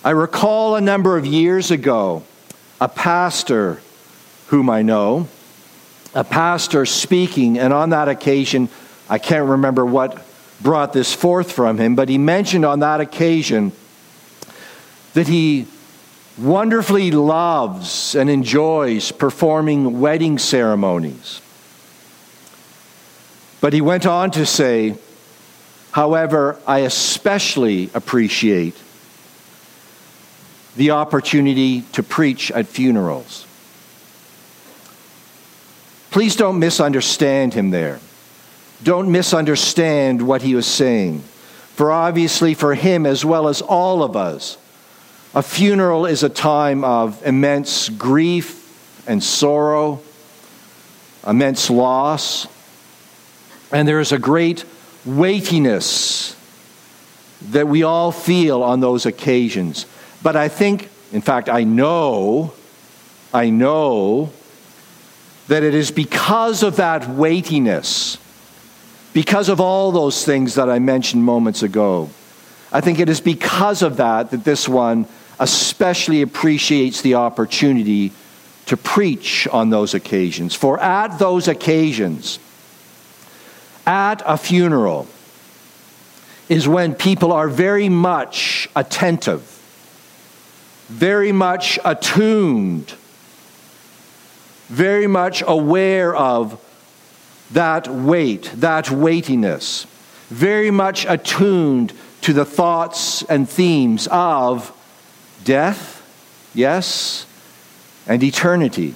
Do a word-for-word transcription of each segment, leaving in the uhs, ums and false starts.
I recall a number of years ago, a pastor whom I know, a pastor speaking, and on that occasion, I can't remember what brought this forth from him, but he mentioned on that occasion that he wonderfully loves and enjoys performing wedding ceremonies. But he went on to say, however, I especially appreciate the opportunity to preach at funerals. Please don't misunderstand him there. Don't misunderstand what he was saying. For obviously for him as well as all of us, a funeral is a time of immense grief and sorrow, immense loss, and there is a great weightiness that we all feel on those occasions. But I think, in fact, I know, I know that it is because of that weightiness, because of all those things that I mentioned moments ago, I think it is because of that that this one especially appreciates the opportunity to preach on those occasions. For at those occasions, at a funeral, is when people are very much attentive, very much attuned, very much aware of that weight, that weightiness, very much attuned to the thoughts and themes of death, yes, and eternity.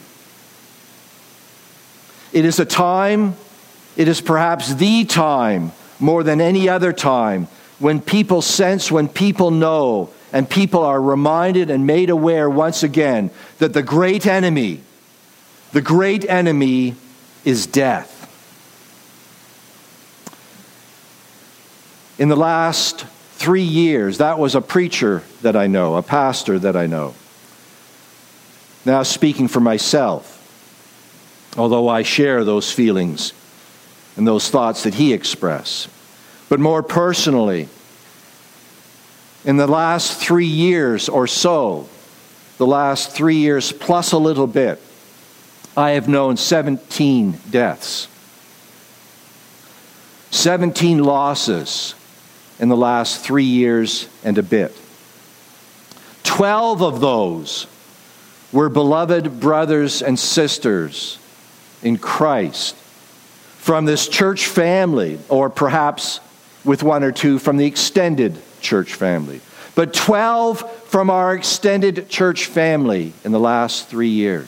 It is a time, it is perhaps the time, more than any other time, when people sense, when people know, and people are reminded and made aware once again that the great enemy, the great enemy is death. In the last three years, that was a preacher that I know, a pastor that I know. Now speaking for myself, although I share those feelings and those thoughts that he expressed. But more personally, in the last three years or so, the last three years plus a little bit, I have known seventeen deaths. seventeen losses in the last three years and a bit. Twelve of those were beloved brothers and sisters in Christ from this church family, or perhaps with one or two from the extended church family. But twelve from our extended church family in the last three years.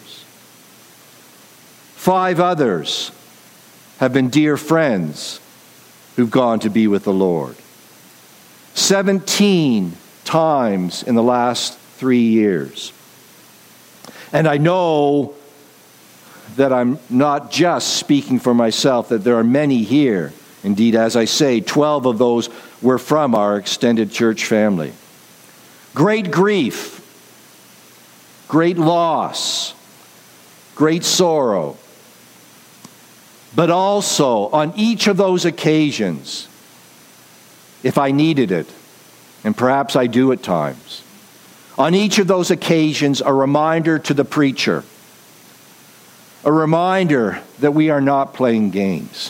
Five others have been dear friends who've gone to be with the Lord. Seventeen times in the last three years. And I know that I'm not just speaking for myself, that there are many here. Indeed, as I say, twelve of those were from our extended church family. Great grief, great loss, great sorrow. But also, on each of those occasions, if I needed it, and perhaps I do at times, on each of those occasions, a reminder to the preacher, a reminder that we are not playing games.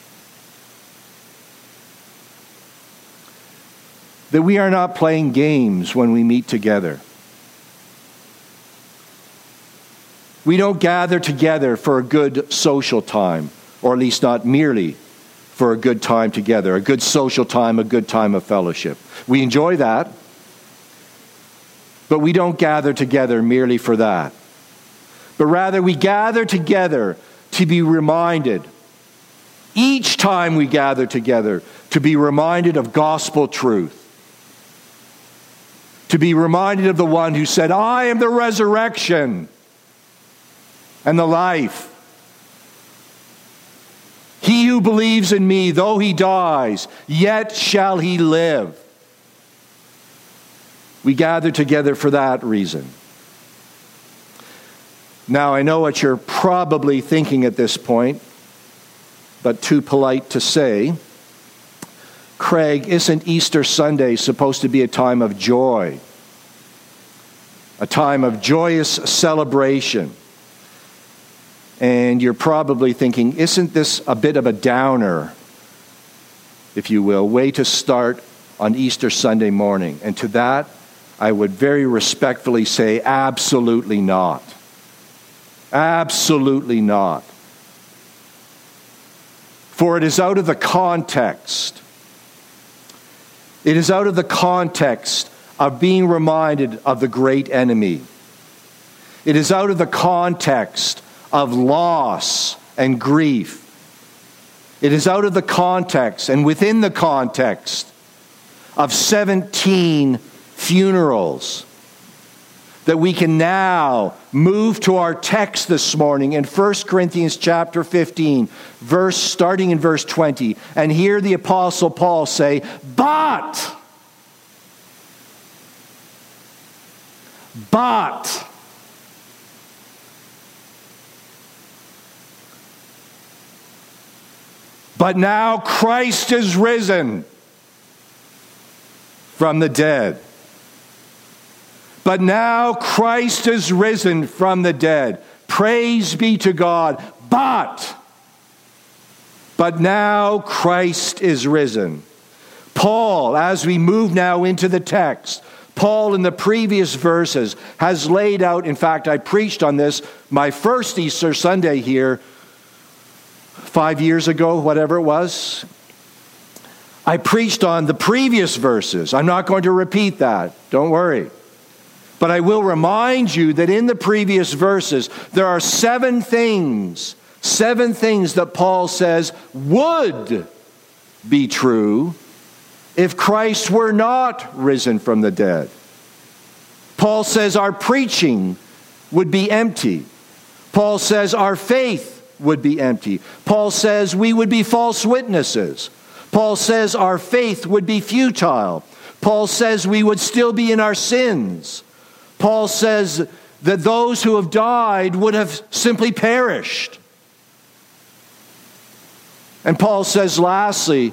That we are not playing games when we meet together. We don't gather together for a good social time, or at least not merely for a good time together, a good social time, a good time of fellowship. We enjoy that, but we don't gather together merely for that. But rather we gather together to be reminded, each time we gather together, to be reminded of gospel truth. To be reminded of the one who said, I am the resurrection and the life. He who believes in me, though he dies, yet shall he live. We gather together for that reason. Now, I know what you're probably thinking at this point, but too polite to say. Craig, isn't Easter Sunday supposed to be a time of joy a time of joyous celebration. And you're probably thinking, isn't this a bit of a downer, if you will, way to start on Easter Sunday morning? And to that, I would very respectfully say, absolutely not. Absolutely not. For it is out of the context. It is out of the context of being reminded of the great enemy. It is out of the context of loss and grief. It is out of the context and within the context of seventeen funerals that we can now move to our text this morning in First Corinthians chapter fifteen, verse starting in verse twenty, and hear the Apostle Paul say, But, but, but now Christ is risen from the dead. But now Christ is risen from the dead. Praise be to God. But, but now Christ is risen. Paul, as we move now into the text, Paul in the previous verses has laid out, in fact, I preached on this my first Easter Sunday here, five years ago, whatever it was. I preached on the previous verses. I'm not going to repeat that. Don't worry. But I will remind you that in the previous verses, there are seven things, seven things that Paul says would be true if Christ were not risen from the dead. Paul says our preaching would be empty. Paul says our faith would be empty. Paul says we would be false witnesses. Paul says our faith would be futile. Paul says we would still be in our sins. Paul says that those who have died would have simply perished. And Paul says, lastly,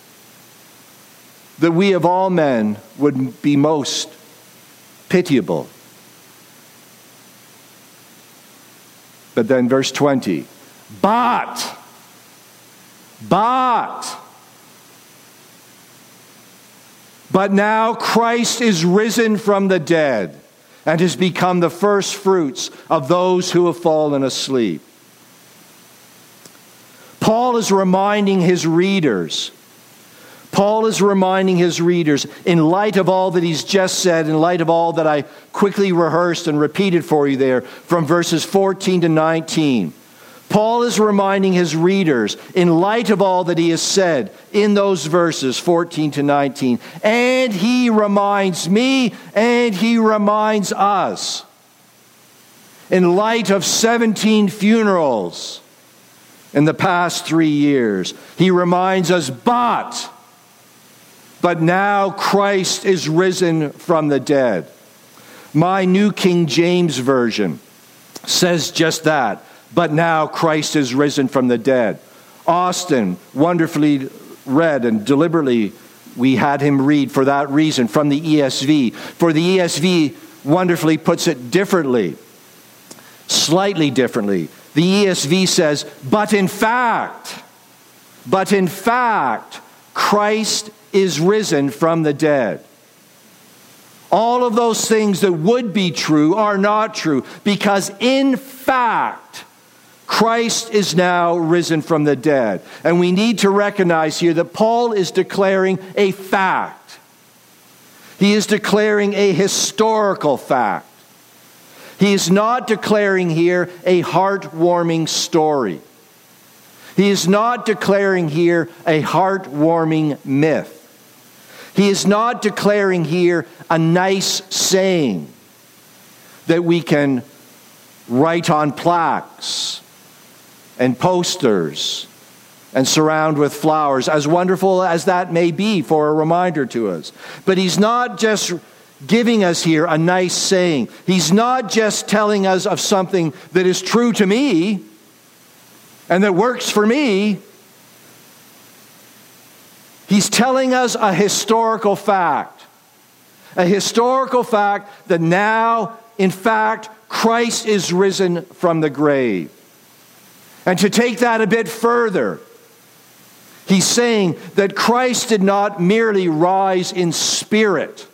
that we of all men would be most pitiable. But then verse twenty, but, but, but now Christ is risen from the dead and has become the first fruits of those who have fallen asleep. Paul is reminding his readers, Paul is reminding his readers, in light of all that he's just said, in light of all that I quickly rehearsed and repeated for you there from verses fourteen to nineteen, Paul is reminding his readers, in light of all that he has said in those verses, fourteen to nineteen, and he reminds me, and he reminds us, in light of seventeen funerals in the past three years, he reminds us, but, but now Christ is risen from the dead. My New King James Version says just that. But now Christ is risen from the dead. Austin wonderfully read, and deliberately we had him read for that reason from the E S V. For the E S V wonderfully puts it differently, slightly differently. The E S V says, but in fact, but in fact, Christ is risen from the dead. All of those things that would be true are not true, because in fact, Christ is now risen from the dead. And we need to recognize here that Paul is declaring a fact. He is declaring a historical fact. He is not declaring here a heartwarming story. He is not declaring here a heartwarming myth. He is not declaring here a nice saying that we can write on plaques and posters and surround with flowers, as wonderful as that may be for a reminder to us. But he's not just giving us here a nice saying. He's not just telling us of something that is true to me and that works for me. He's telling us a historical fact. A historical fact that now in fact, Christ is risen from the grave. And to take that a bit further, he's saying that Christ did not merely rise in spirit.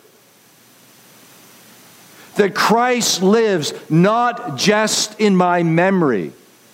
That Christ lives not just in my memory.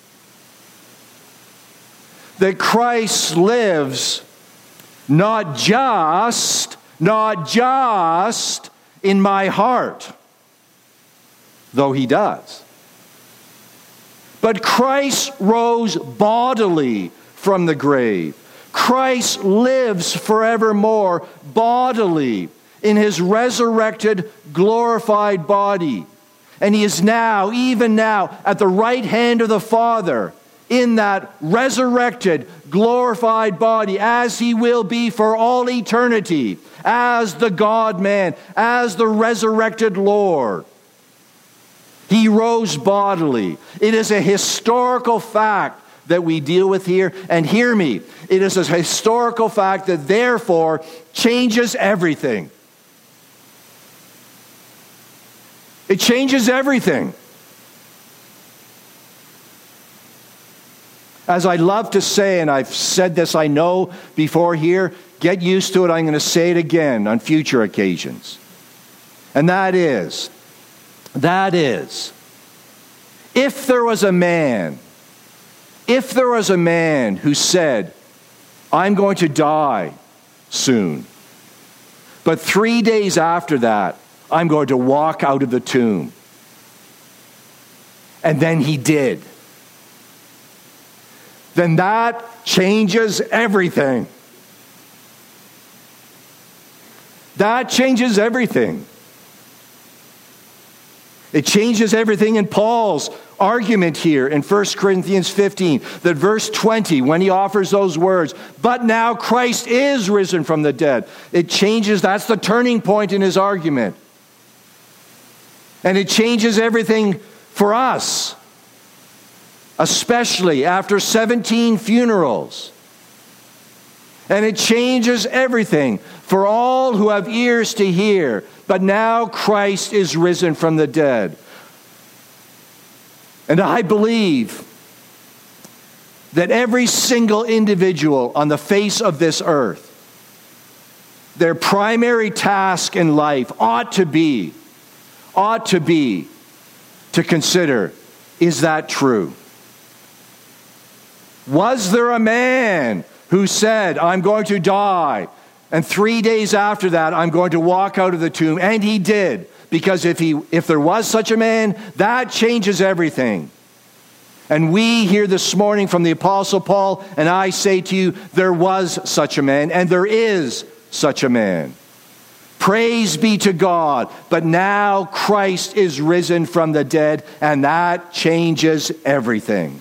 That Christ lives not just, not just in my heart, though he does. But Christ rose bodily from the grave. Christ lives forevermore bodily in his resurrected, glorified body. And he is now, even now, at the right hand of the Father, in that resurrected, glorified body, as he will be for all eternity, as the God-man, as the resurrected Lord. He rose bodily. It is a historical fact that we deal with here. And hear me, it is a historical fact that therefore changes everything. It changes everything. As I love to say, and I've said this, I know, before here, get used to it. I'm going to say it again on future occasions. And that is, that is, if there was a man, if there was a man who said, I'm going to die soon, but three days after that, I'm going to walk out of the tomb. And then he did. Then that changes everything. That changes everything. It changes everything in Paul's argument here in First Corinthians fifteen, that verse twenty, when he offers those words, but now Christ is risen from the dead. It changes, that's the turning point in his argument. And it changes everything for us, especially after seventeen funerals. And it changes everything for all who have ears to hear. But now Christ is risen from the dead. And I believe that every single individual on the face of this earth, their primary task in life ought to be, ought to be to consider, is that true? Was there a man who said, I'm going to die, and three days after that, I'm going to walk out of the tomb? And he did, because if he, if there was such a man, that changes everything. And we hear this morning from the Apostle Paul, and I say to you, there was such a man, and there is such a man. Praise be to God. But now Christ is risen from the dead, and that changes everything.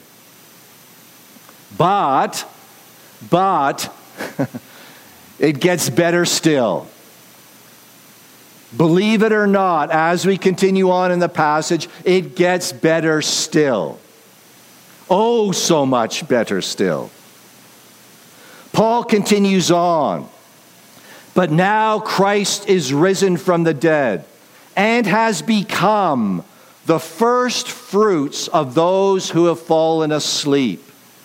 But, but, it gets better still. Believe it or not, as we continue on in the passage, it gets better still. Oh, so much better still. Paul continues on. But now Christ is risen from the dead and has become the first fruits of those who have fallen asleep.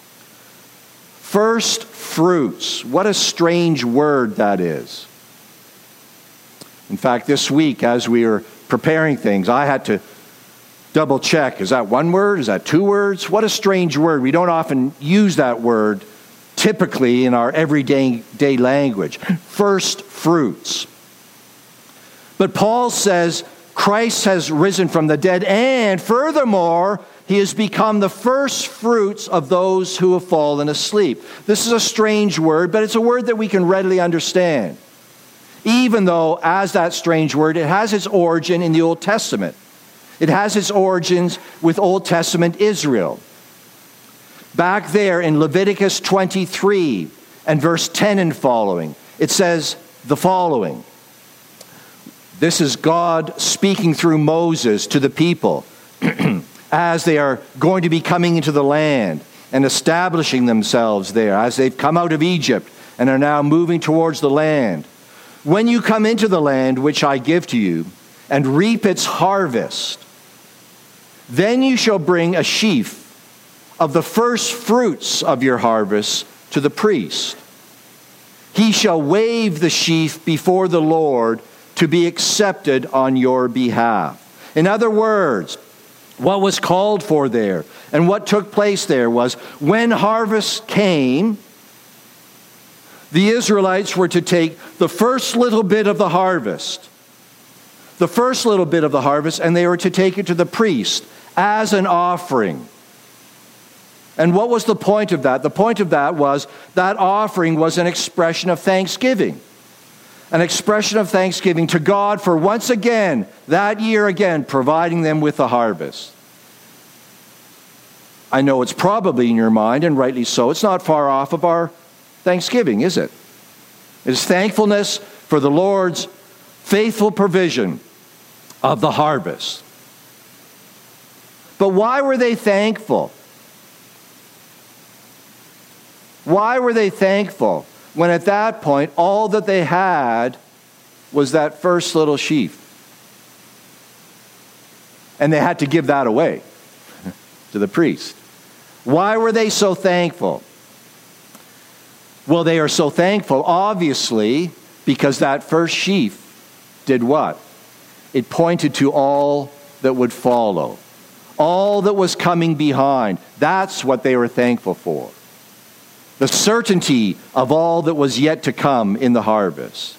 First fruits. What a strange word that is. In fact, this week, as we were preparing things, I had to double check. Is that one word? Is that two words? What a strange word. We don't often use that word typically in our everyday day language. First fruits. But Paul says Christ has risen from the dead, and furthermore, he has become the first fruits of those who have fallen asleep. This is a strange word, but it's a word that we can readily understand. Even though, as that strange word, it has its origin in the Old Testament. It has its origins with Old Testament Israel. Back there in Leviticus twenty-three and verse ten and following, it says the following. This is God speaking through Moses to the people as they are going to be coming into the land and establishing themselves there, as they've come out of Egypt and are now moving towards the land. When you come into the land which I give to you and reap its harvest, Then you shall bring a sheaf of the first fruits of your harvest to the priest. He shall wave the sheaf before the Lord to be accepted on your behalf. In other words, what was called for there and what took place there was when harvest came, the Israelites were to take the first little bit of the harvest, the first little bit of the harvest, and they were to take it to the priest as an offering. And what was the point of that? The point of that was that offering was an expression of thanksgiving. An expression of thanksgiving to God for once again, that year again, providing them with the harvest. I know it's probably in your mind, and rightly so. It's not far off of our thanksgiving, is it? It is thankfulness for the Lord's faithful provision of the harvest. But why were they thankful? Why were they thankful when at that point all that they had was that first little sheaf? And they had to give that away to the priest. Why were they so thankful? Well, they are so thankful, obviously, because that first sheaf did what? It pointed to all that would follow. All that was coming behind. That's what they were thankful for. The certainty of all that was yet to come in the harvest.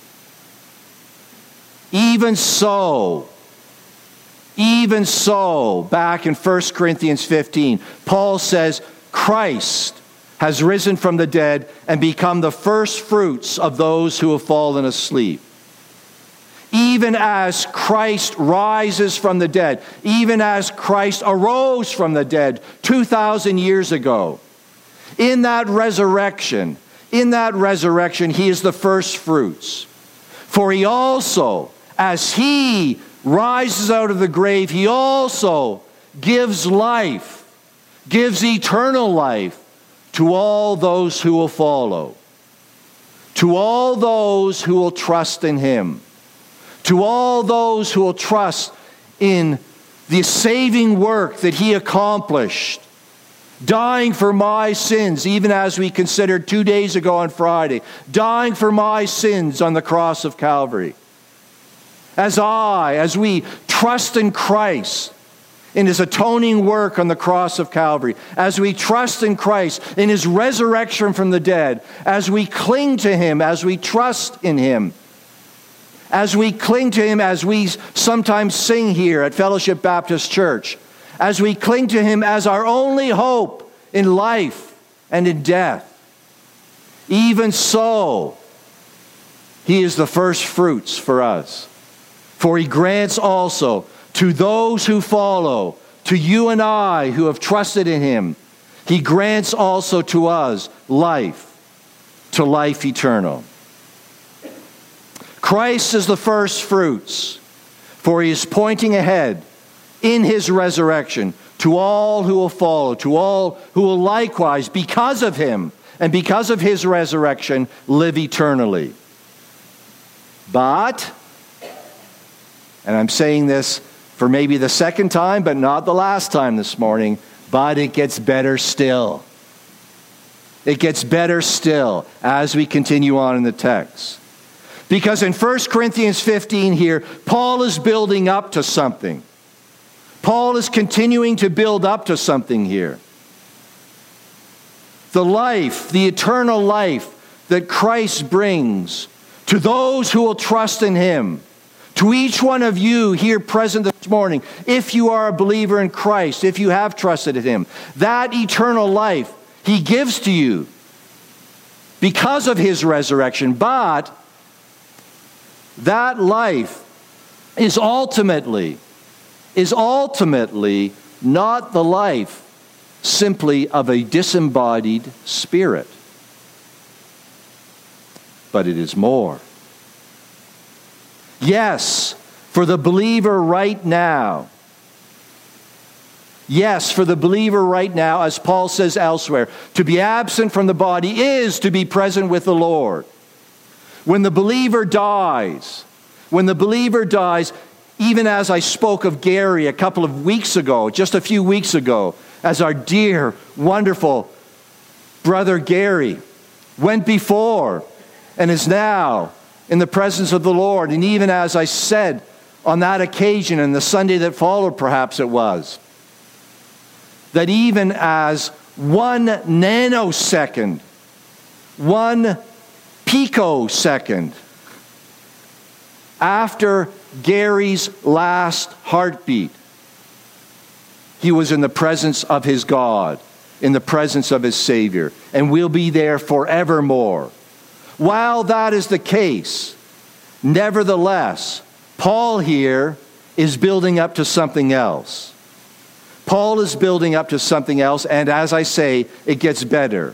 Even so, even so, back in First Corinthians fifteen, Paul says, Christ has risen from the dead and become the first fruits of those who have fallen asleep. Even as Christ rises from the dead, even as Christ arose from the dead two thousand years ago, in that resurrection, in that resurrection, he is the first fruits. For he also, as he rises out of the grave, he also gives life, gives eternal life to all those who will follow, to all those who will trust in him, to all those who will trust in the saving work that he accomplished, dying for my sins, even as we considered two days ago on Friday, dying for my sins on the cross of Calvary. As I, as we trust in Christ, in his atoning work on the cross of Calvary, as we trust in Christ, in his resurrection from the dead, as we cling to him, as we trust in him, as we cling to him, as we sometimes sing here at Fellowship Baptist Church, as we cling to him as our only hope in life and in death. Even so, he is the first fruits for us. For he grants also to those who follow, to you and I who have trusted in him, he grants also to us life, to life eternal. Christ is the first fruits, for he is pointing ahead in his resurrection to all who will follow, to all who will likewise, because of him and because of his resurrection, live eternally. But, and I'm saying this for maybe the second time, but not the last time this morning, but it gets better still. It gets better still as we continue on in the text. Because in First Corinthians fifteen here, Paul is building up to something. Paul is continuing to build up to something here. The life, the eternal life that Christ brings to those who will trust in him. To each one of you here present this morning, if you are a believer in Christ, if you have trusted in him, that eternal life he gives to you because of his resurrection. But that life is ultimately, is ultimately not the life simply of a disembodied spirit, but it is more. Yes, for the believer right now. Yes, for the believer right now, as Paul says elsewhere, to be absent from the body is to be present with the Lord. When the believer dies, when the believer dies, even as I spoke of Gary a couple of weeks ago, just a few weeks ago, as our dear, wonderful brother Gary went before and is now in the presence of the Lord. And even as I said on that occasion and the Sunday that followed, perhaps it was, that even as one nanosecond, one picosecond after Gary's last heartbeat, he was in the presence of his God, in the presence of his Savior, and will be there forevermore. While that is the case, nevertheless, Paul here is building up to something else. Paul is building up to something else, and as I say, it gets better.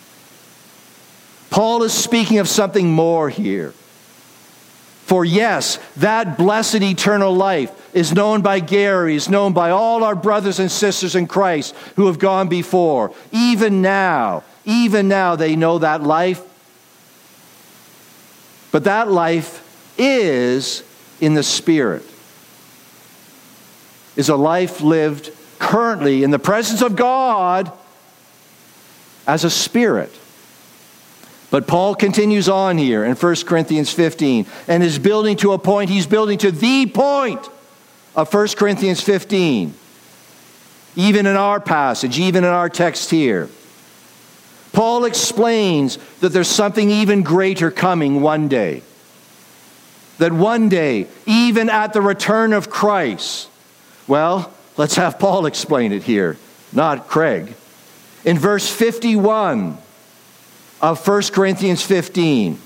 Paul is speaking of something more here. For yes, that blessed eternal life is known by Gary, is known by all our brothers and sisters in Christ who have gone before. Even now, even now they know that life. But that life is in the Spirit. Is a life lived currently in the presence of God as a spirit. But Paul continues on here in First Corinthians fifteen and is building to a point, he's building to the point of First Corinthians fifteen. Even in our passage, even in our text here. Paul explains that there's something even greater coming one day. That one day, even at the return of Christ, well, let's have Paul explain it here, not Craig. In verse fifty-one of First Corinthians fifteen,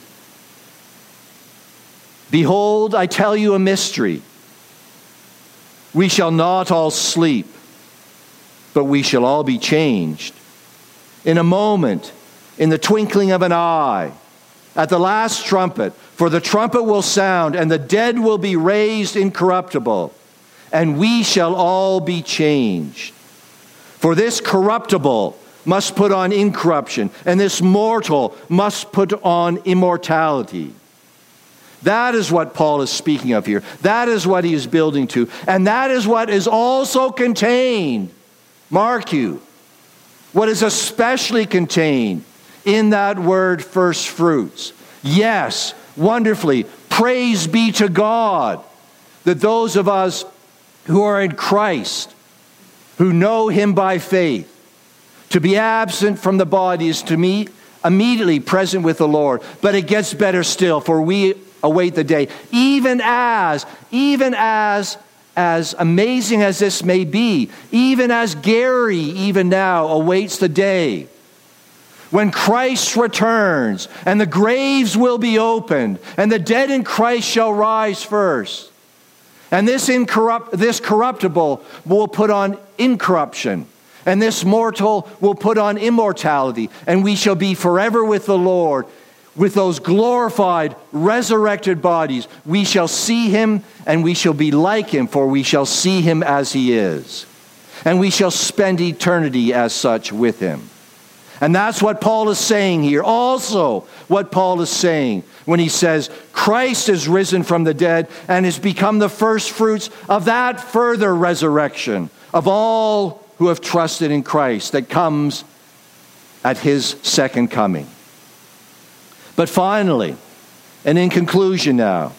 behold, I tell you a mystery. We shall not all sleep, but we shall all be changed. In a moment, in the twinkling of an eye, at the last trumpet, for the trumpet will sound, and the dead will be raised incorruptible, and we shall all be changed. For this corruptible must put on incorruption, and this mortal must put on immortality. That is what Paul is speaking of here. That is what he is building to. And that is what is also contained, mark you, what is especially contained in that word first fruits. Yes, wonderfully, praise be to God that those of us who are in Christ, who know him by faith, to be absent from the body is to be immediately present with the Lord. But it gets better still, for we await the day. Even as, even as, as amazing as this may be, even as Gary even now awaits the day when Christ returns and the graves will be opened and the dead in Christ shall rise first. And this incorrupt, this corruptible will put on incorruption. And this mortal will put on immortality, and we shall be forever with the Lord. With those glorified, resurrected bodies, we shall see him, and we shall be like him, for we shall see him as he is. And we shall spend eternity as such with him. And that's what Paul is saying here. Also, what Paul is saying when he says, Christ is risen from the dead and has become the first fruits of that further resurrection of all who have trusted in Christ that comes at his second coming. But finally, and in conclusion now,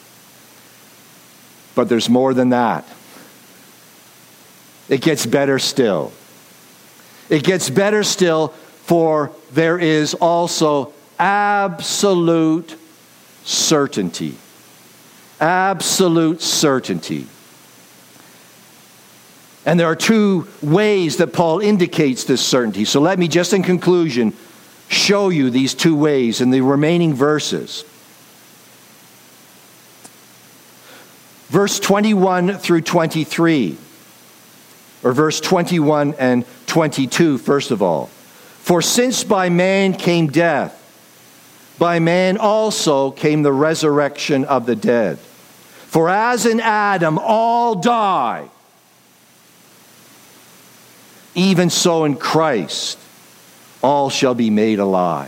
but there's more than that. It gets better still. It gets better still, for there is also absolute certainty. Absolute certainty. And there are two ways that Paul indicates this certainty. So let me just in conclusion show you these two ways in the remaining verses. Verse twenty-one through twenty-three. Or verse twenty-one and twenty-two, first of all. For since by man came death, by man also came the resurrection of the dead. For as in Adam all die, even so in Christ all shall be made alive.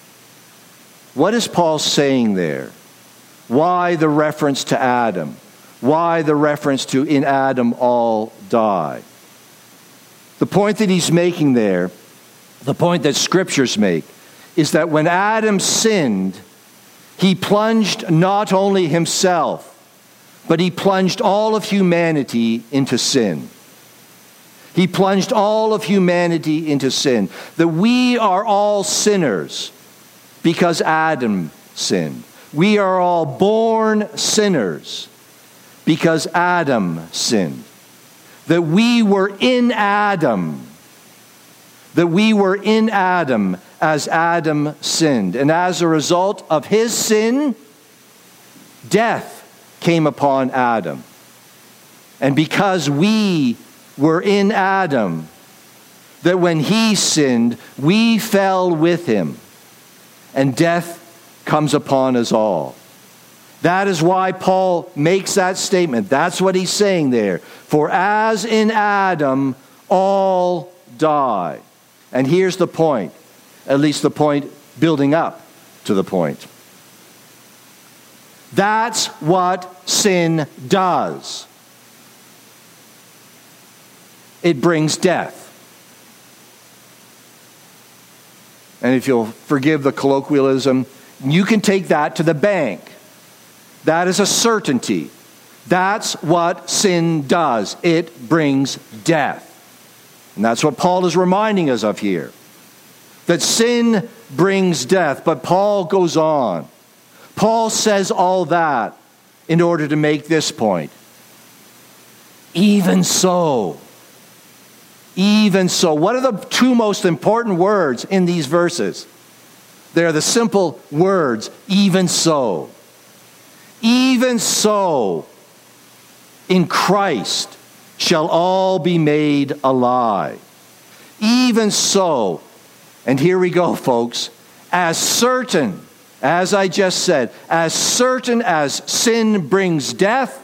What is Paul saying there? Why the reference to Adam? Why the reference to in Adam all die? The point that he's making there, the point that scriptures make, is that when Adam sinned, he plunged not only himself, but he plunged all of humanity into sin. He plunged all of humanity into sin. That we are all sinners because Adam sinned. We are all born sinners because Adam sinned. That we were in Adam. That we were in Adam as Adam sinned. And as a result of his sin, death came upon Adam. And because we were in Adam, that when he sinned, we fell with him. And death comes upon us all. That is why Paul makes that statement. That's what he's saying there. For as in Adam, all die. And here's the point, at least the point building up to the point. That's what sin does. It brings death. And if you'll forgive the colloquialism, you can take that to the bank. That is a certainty. That's what sin does. It brings death. And that's what Paul is reminding us of here. That sin brings death. But Paul goes on. Paul says all that in order to make this point. Even so. Even so. What are the two most important words in these verses? They're the simple words, even so. Even so, in Christ shall all be made alive. Even so, and here we go, folks, as certain, as I just said, as certain as sin brings death,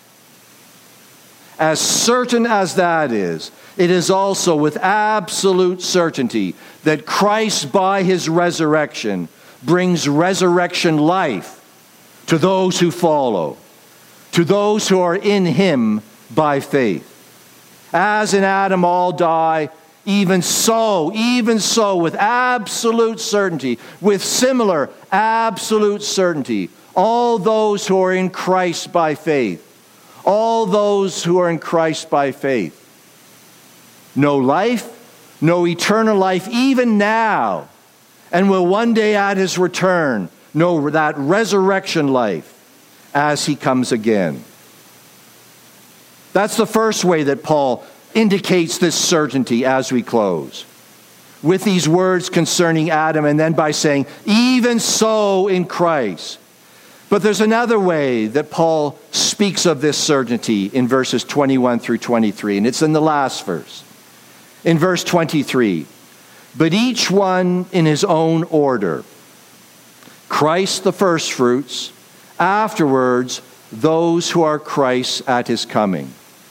as certain as that is, it is also with absolute certainty that Christ, by his resurrection, brings resurrection life to those who follow, to those who are in him by faith. As in Adam all die, even so, even so, with absolute certainty, with similar absolute certainty, all those who are in Christ by faith, all those who are in Christ by faith, know life, know eternal life even now, and will one day at his return know that resurrection life as he comes again. That's the first way that Paul indicates this certainty as we close. With these words concerning Adam, and then by saying, even so in Christ. But there's another way that Paul speaks of this certainty in verses twenty-one through twenty-three, and it's in the last verse. In verse twenty-three, but each one in his own order. Christ the firstfruits, afterwards those who are Christ's at his coming.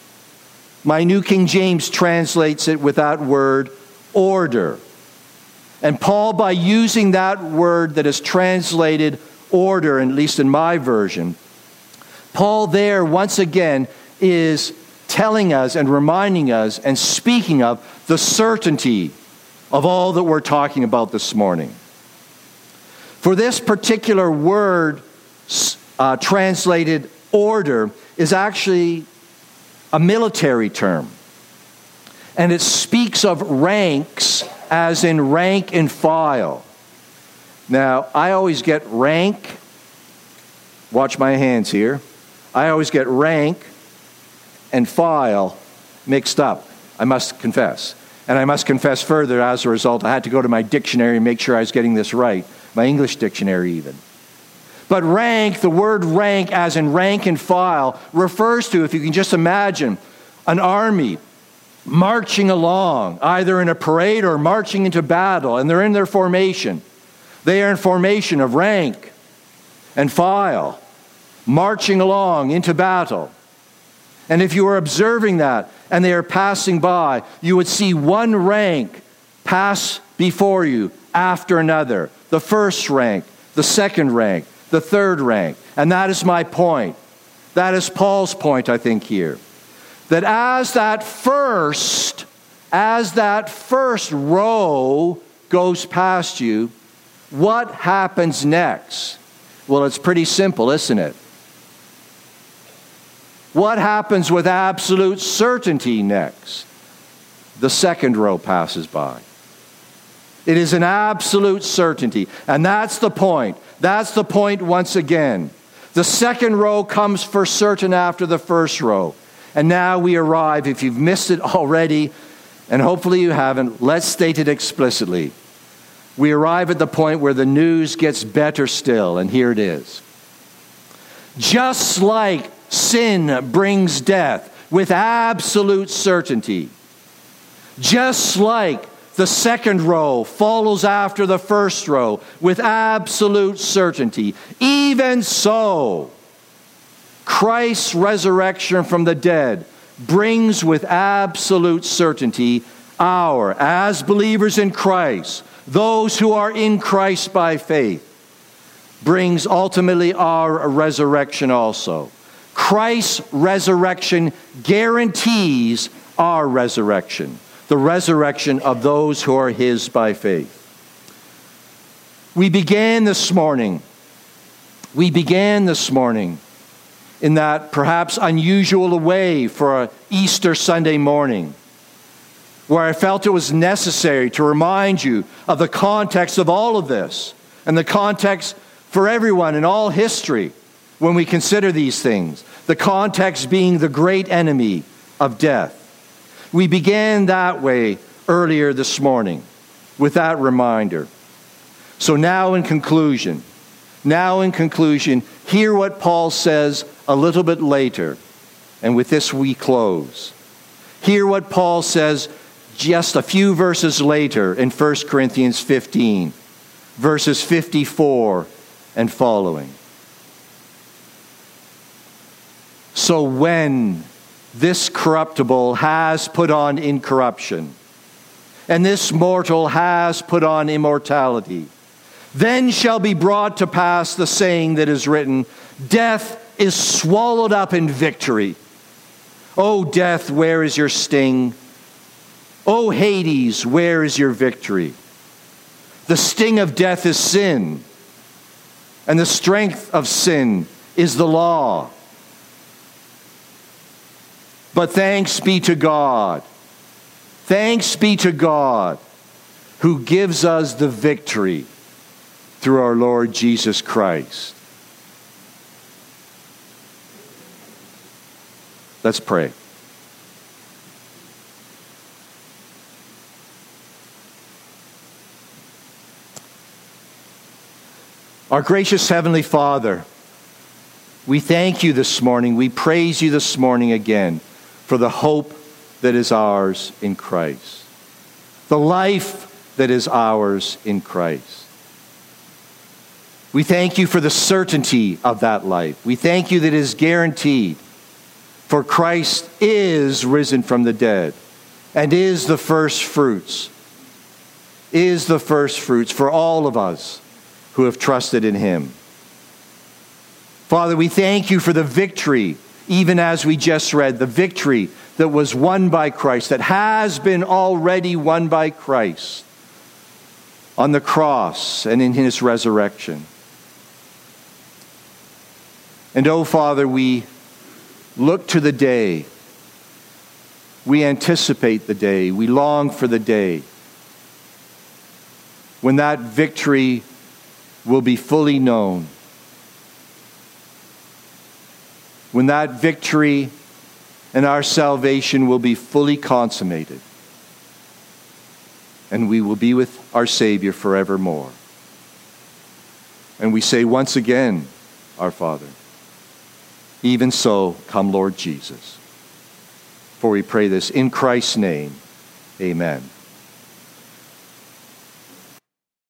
My New King James translates it with that word, order. And Paul, by using that word that is translated order, at least in my version, Paul there once again is telling us and reminding us and speaking of the certainty of all that we're talking about this morning. For this particular word uh, translated order is actually a military term. And it speaks of ranks as in rank and file. Now, I always get rank, watch my hands here, I always get rank and file mixed up, I must confess. And I must confess further, as a result, I had to go to my dictionary and make sure I was getting this right, my English dictionary even. But rank, the word rank as in rank and file, refers to, if you can just imagine, an army marching along, either in a parade or marching into battle, and they're in their formation. They are in formation of rank and file, marching along into battle. And if you were observing that and they are passing by, you would see one rank pass before you after another. The first rank, the second rank, the third rank. And that is my point. That is Paul's point, I think, here. That as that first, as that first row goes past you, what happens next? Well, it's pretty simple, isn't it? What happens with absolute certainty next? The second row passes by. It is an absolute certainty. And that's the point. That's the point once again. The second row comes for certain after the first row. And now we arrive, if you've missed it already, and hopefully you haven't, let's state it explicitly. We arrive at the point where the news gets better still, and here it is. Just like sin brings death with absolute certainty, just like the second row follows after the first row with absolute certainty, even so, Christ's resurrection from the dead brings with absolute certainty our, as believers in Christ, those who are in Christ by faith, brings ultimately our resurrection also. Christ's resurrection guarantees our resurrection, the resurrection of those who are his by faith. We began this morning, we began this morning in that perhaps unusual way for an Easter Sunday morning, where I felt it was necessary to remind you of the context of all of this, and the context for everyone in all history when we consider these things, the context being the great enemy of death. We began that way earlier this morning with that reminder. So now in conclusion, now in conclusion, hear what Paul says a little bit later, and with this we close. Hear what Paul says just a few verses later in First Corinthians fifteen, verses fifty-four and following. So when this corruptible has put on incorruption, and this mortal has put on immortality, then shall be brought to pass the saying that is written, death is swallowed up in victory. O death, where is your sting? O Hades, where is your victory? The sting of death is sin, and the strength of sin is the law. But thanks be to God, thanks be to God, who gives us the victory through our Lord Jesus Christ. Let's pray. Our gracious Heavenly Father, we thank you this morning, we praise you this morning again for the hope that is ours in Christ, the life that is ours in Christ. We thank you for the certainty of that life. We thank you that it is guaranteed, for Christ is risen from the dead and is the first fruits, is the first fruits for all of us who have trusted in him. Father, we thank you for the victory, even as we just read, the victory that was won by Christ, that has been already won by Christ on the cross and in his resurrection. And oh, Father, we look to the day, we anticipate the day, we long for the day when that victory will be fully known, when that victory and our salvation will be fully consummated, and we will be with our Savior forevermore. And we say once again, our Father, even so, come Lord Jesus. For we pray this in Christ's name. Amen.